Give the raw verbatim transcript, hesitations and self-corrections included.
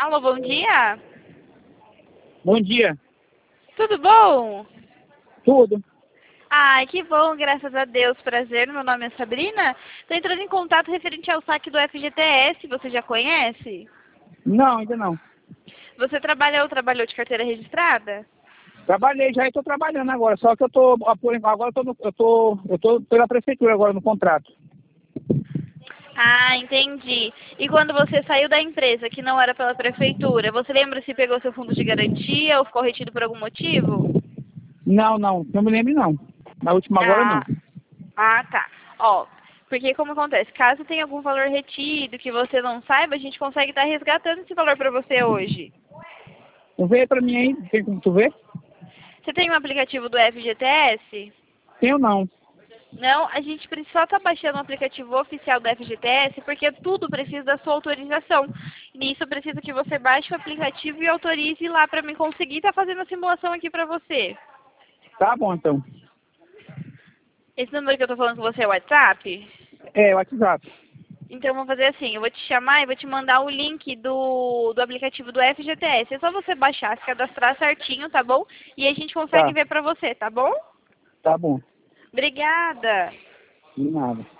Alô, bom dia. Bom dia. Tudo bom? Tudo? Ai, que bom, graças a Deus. Prazer, meu nome é Sabrina. Estou entrando em contato referente ao saque do F G T S, você já conhece? Não, ainda não. Você trabalhou ou trabalhou de carteira registrada? Trabalhei já e estou trabalhando agora, só que eu estou, agora eu tô, no- eu tô, eu tô pela prefeitura agora no contrato. Ah, entendi. E quando você saiu da empresa, que não era pela prefeitura, você lembra se pegou seu fundo de garantia ou ficou retido por algum motivo? Não, não, não me lembro não. Na última agora não. Ah, ah, tá. Ó, porque como acontece, caso tenha algum valor retido que você não saiba, a gente consegue estar resgatando esse valor para você hoje. Não veio pra mim aí, tem como tu ver? Você tem um aplicativo do F G T S? Tenho não. Não, a gente precisa só estar baixando o aplicativo oficial do F G T S, porque tudo precisa da sua autorização. Nisso, precisa que você baixe o aplicativo e autorize lá para mim conseguir estar fazendo a simulação aqui para você. Tá bom então. Esse número que eu tô falando com você é o WhatsApp? É, o WhatsApp. Então, vou fazer assim, eu vou te chamar e vou te mandar o link do, do aplicativo do F G T S. É só você baixar, se cadastrar certinho, tá bom? E a gente consegue Tá, ver pra você, tá bom? tá bom. Obrigada! De nada.